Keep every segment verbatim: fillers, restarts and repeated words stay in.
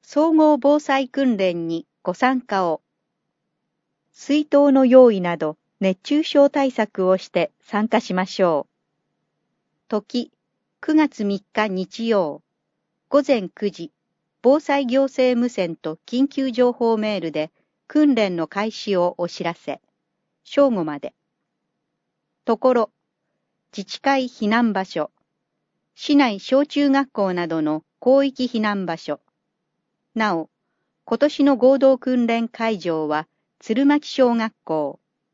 総合防災訓練にご参加を。水筒の用意など熱中症対策をして参加しましょう。時、くがつみっか日曜、午前くじ、防災行政無線と緊急情報メールで訓練の開始をお知らせ。正午まで。ところ、自治会避難場所、市内小中学校などの広域避難場所。なお、今年の合同訓練会場は鶴巻小学校。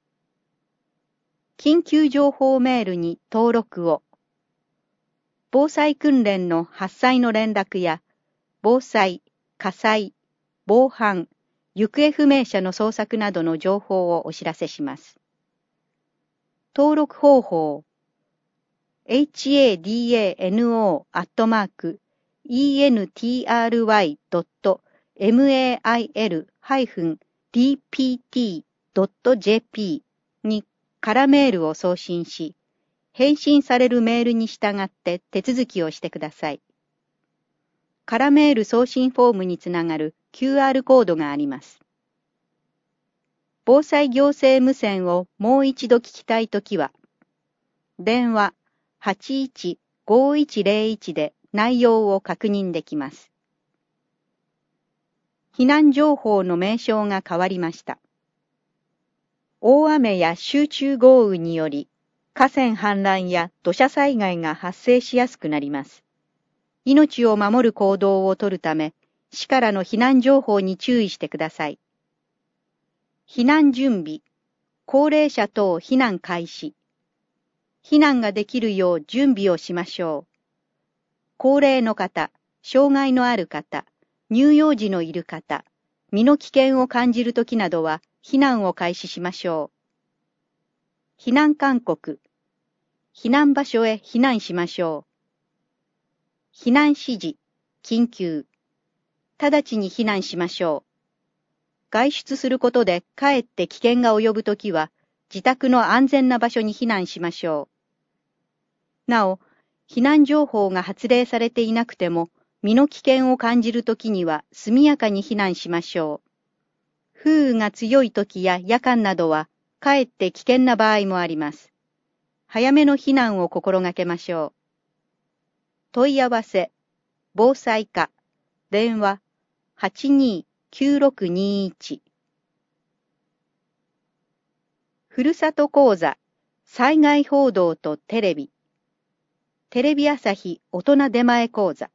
緊急情報メールに登録を。防災訓練の発災の連絡や、防災、火災、防犯、行方不明者の捜索などの情報をお知らせします。登録方法。エイチエーディーエーエヌオー アットマーク イーエヌティーアールワイ ドット メール ディーピーティー ドット ジェーピー に空メールを送信し、返信されるメールに従って手続きをしてください。空メール送信フォームにつながる キューアール コードがあります。防災行政無線をもう一度聞きたいときは、電話はちいちごいちゼロいちで内容を確認できます。避難情報の名称が変わりました。大雨や集中豪雨により、河川氾濫や土砂災害が発生しやすくなります。命を守る行動をとるため、市からの避難情報に注意してください。避難準備、高齢者等避難開始。避難ができるよう準備をしましょう。高齢の方、障害のある方、乳幼児のいる方、身の危険を感じるときなどは避難を開始しましょう。避難勧告、避難場所へ避難しましょう。避難指示、緊急、直ちに避難しましょう。外出することでかえって危険が及ぶときは、自宅の安全な場所に避難しましょう。なお、避難情報が発令されていなくても、身の危険を感じるときには速やかに避難しましょう。風雨が強いときや夜間などは、かえって危険な場合もあります。早めの避難を心がけましょう。問い合わせ、防災課、電話、はちにーきゅうろくにーいち。ふるさと講座、災害報道とテレビ。テレビ朝日大人出前講座。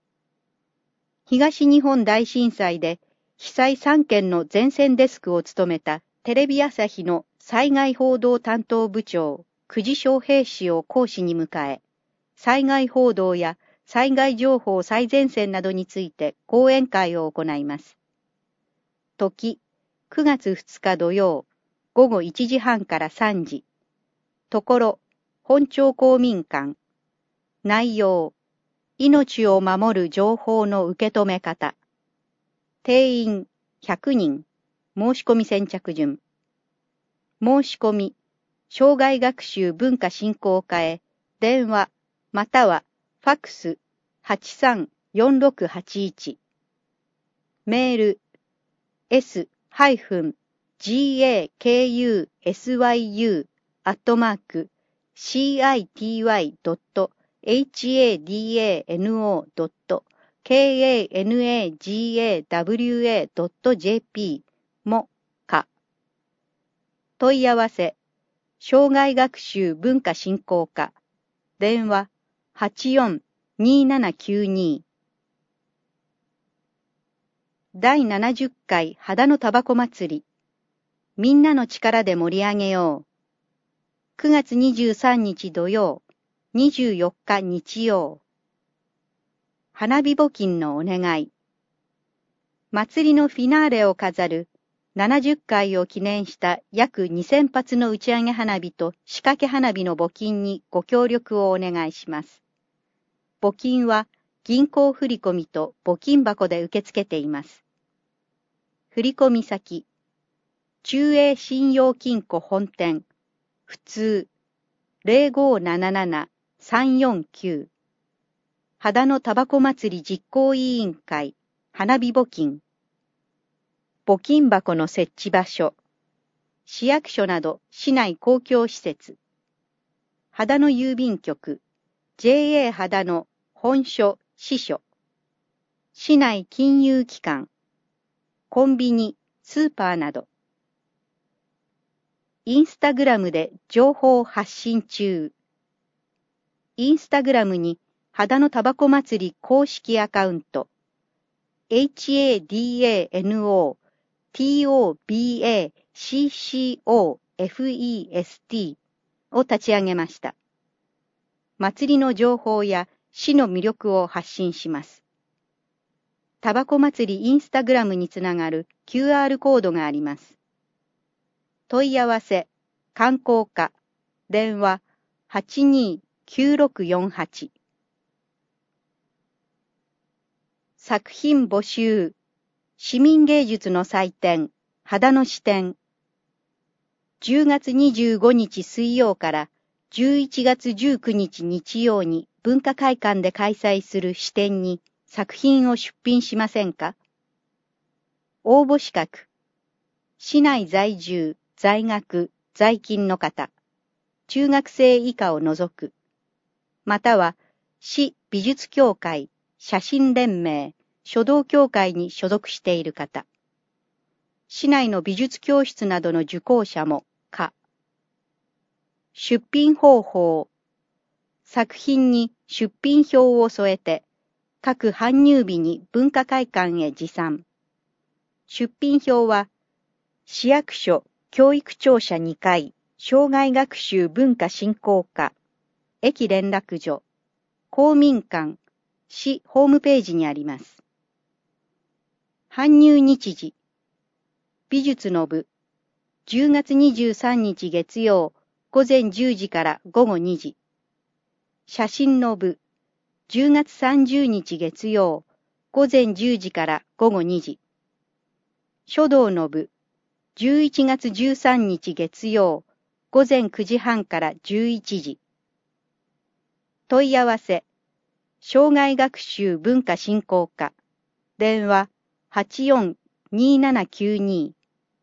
東日本大震災で被災さんけんの前線デスクを務めたテレビ朝日の災害報道担当部長、久慈昌平氏を講師に迎え、災害報道や災害情報最前線などについて講演会を行います。時、くがつふつか土曜、午後いちじはんからさんじ。ところ、本町公民館。内容、命を守る情報の受け止め方。定員ひゃくにん。申し込み先着順。申し込み、生涯学習文化振興課へ、電話、またはファクスはちさんよんろくはちいち。メール、s-gakusyu アットマーク city.hadano.kanagawa.jp もか。問い合わせ、生涯学習文化振興課、電話はちよんにーななきゅうに。第ななじゅっかい秦野たばこ祭り。みんなの力で盛り上げよう。くがつにじゅうさんにち土曜、にじゅうよっか日曜。花火募金のお願い。祭りのフィナーレを飾るななじゅっかいを記念した約にせんぱつの打ち上げ花火と仕掛け花火の募金にご協力をお願いします。募金は銀行振込と募金箱で受け付けています。振込先、中英信用金庫本店、普通、ゼロごーななななさんよんきゅう。秦野たばこ祭り実行委員会、 花火募金、募金箱の設置場所、市役所など市内公共施設、秦野郵便局、ジェーエー 秦野本所、支所、市内金融機関、コンビニ、スーパーなど。インスタグラムで情報発信中。インスタグラムに秦野タバコ祭り公式アカウント、エイチエーディーエーエヌオーティーオービーエーシーシーオーエフイーエスティー を立ち上げました。祭りの情報や市の魅力を発信します。タバコ祭りインスタグラムにつながる キューアール コードがあります。問い合わせ、観光課、電話 はちにーきゅうろくよんはち。作品募集、市民芸術の祭典、秦野支店。じゅうがつにじゅうごにち水曜からじゅういちがつじゅうくにち日曜に文化会館で開催する支店に作品を出品しませんか？応募資格、市内在住、在学、在勤の方、中学生以下を除く、または市美術協会、写真連盟、書道協会に所属している方、市内の美術教室などの受講者も可。出品方法、作品に出品表を添えて、各搬入日に文化会館へ持参。出品表は、市役所教育庁舎にかい、障害学習文化振興課、駅連絡所、公民館、市ホームページにあります。搬入日時、美術の部、じゅうがつにじゅうさんにち月曜、午前じゅうじから午後にじ。写真の部、じゅうがつさんじゅうにち月曜、午前じゅうじから午後にじ。書道の部、じゅういちがつじゅうさんにち月曜、午前くじはんからじゅういちじ。問い合わせ、障害学習文化振興課、電話 はちよんにーななきゅうに。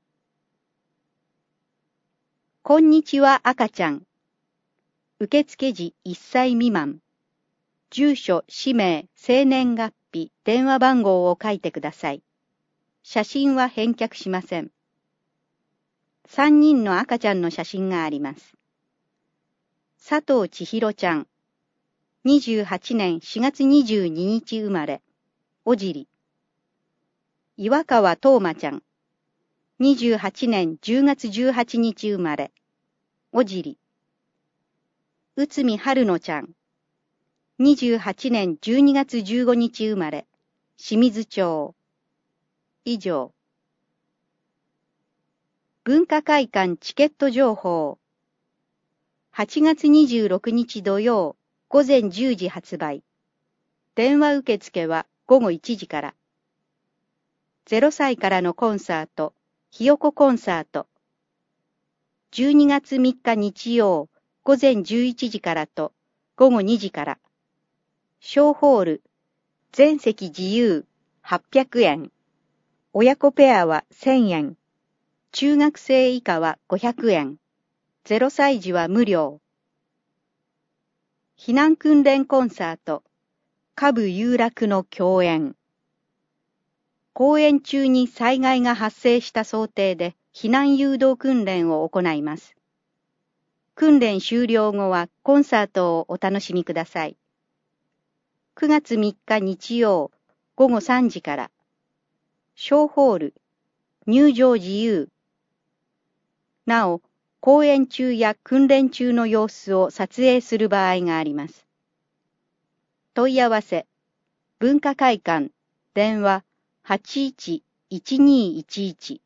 こんにちは赤ちゃん。受付時いっさい未満。住所、氏名、生年月日、電話番号を書いてください。写真は返却しません。さんにんの赤ちゃんの写真があります。佐藤千尋ちゃん。にじゅうはちねんしがつにじゅうににち生まれ。おじり。岩川東馬ちゃん。にじゅうはちねんじゅうがつじゅうはちにち生まれ。おじり。内海春乃ちゃん。にじゅうはちねんじゅうにがつじゅうごにち生まれ。清水町。以上。文化会館チケット情報。はちがつにじゅうろくにち土曜、午前じゅうじ発売。電話受付はごごいちじから。ゼロさいからのコンサート、ひよこコンサート。じゅうにがつみっか日曜、午前じゅういちじからとごごにじから。小ホール、全席自由、はっぴゃくえん。親子ペアはせんえん。中学生以下はごひゃくえん。ゼロさい児は無料。避難訓練コンサート、下部有楽の共演。公演中に災害が発生した想定で避難誘導訓練を行います。訓練終了後はコンサートをお楽しみください。くがつみっか日曜、ごごさんじから。小ホール、入場自由。なお、公演中や訓練中の様子を撮影する場合があります。問い合わせ、文化会館、電話 はちいちいちにいちいち。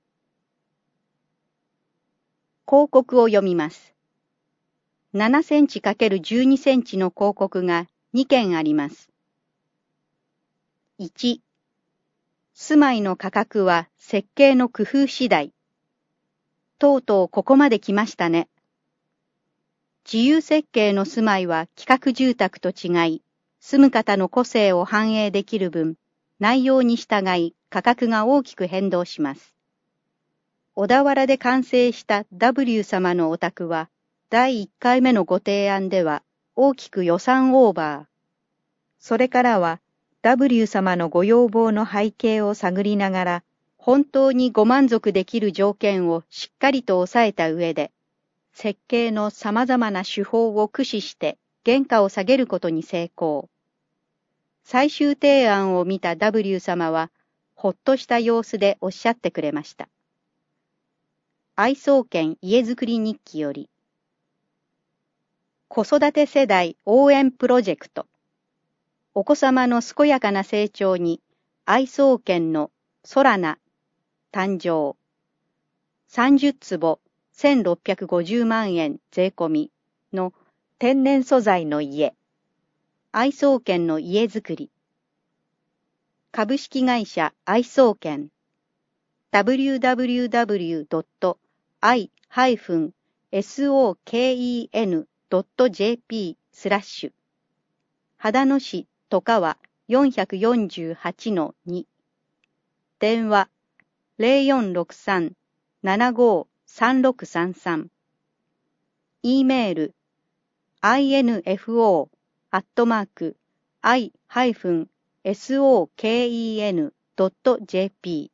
広告を読みます。ななセンチ×じゅうにセンチの広告がにけんあります。いち、住まいの価格は設計の工夫次第。とうとうここまで来ましたね。自由設計の住まいは規格住宅と違い、住む方の個性を反映できる分、 内容に従い価格が大きく変動します。小田原で完成した ダブリュー 様のお宅は、だいいっかいめのご提案では大きく予算オーバー。それからは ダブリュー 様のご要望の背景を探りながら、本当にご満足できる条件をしっかりと抑えた上で、設計の様々な手法を駆使して原価を下げることに成功。最終提案を見た ダブリュー 様は、ほっとした様子でおっしゃってくれました。愛想軒家づくり日記より、子育て世代応援プロジェクト。お子様の健やかな成長に愛想軒の空名誕生。さんじゅっつぼせんろっぴゃくごじゅうまんえん税込みの天然素材の家。愛想軒の家づくり。株式会社愛想軒。ダブリューダブリューダブリュードットアイハイフンソケンドットジェーピー スラッシュ。秦野市戸川 よんよんはちのに。電話 ゼロよんろくさん ななごさんろくさんさん。E メール アイエヌエフオー アットマーク アイハイフンソケンドットジェーピ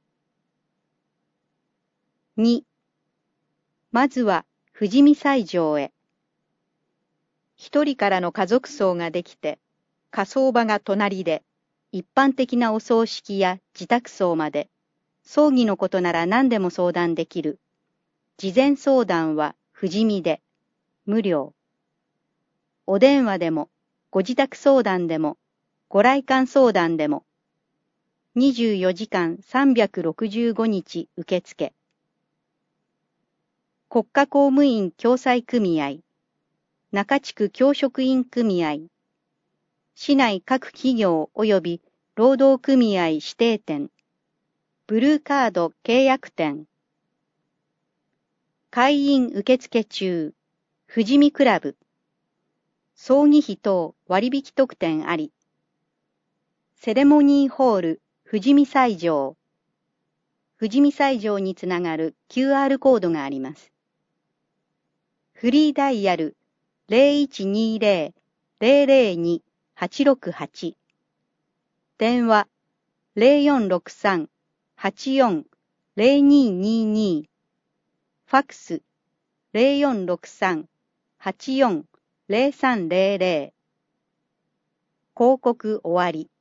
ー。に. まずは富士見西条へ。一人からの家族葬ができて、火葬場が隣で、一般的なお葬式や自宅葬まで、葬儀のことなら何でも相談できる。事前相談は富士見で、無料。お電話でも、ご自宅相談でも、ご来館相談でも、にじゅうよじかんさんびゃくろくじゅうごにち受付。国家公務員共済組合、中地区教職員組合、市内各企業及び労働組合指定店、ブルーカード契約店、会員受付中、富士見クラブ、葬儀費等割引特典あり、セレモニーホール富士見西条、富士見西条につながる キューアール コードがあります。フリーダイヤル ゼロいちにゼロ ゼロゼロに はちろくはち。電話 ゼロよんろくさん はちよん ゼロににに。ファックス ゼロよんろくさん はちよん ゼロさんゼロゼロ。広告終わり。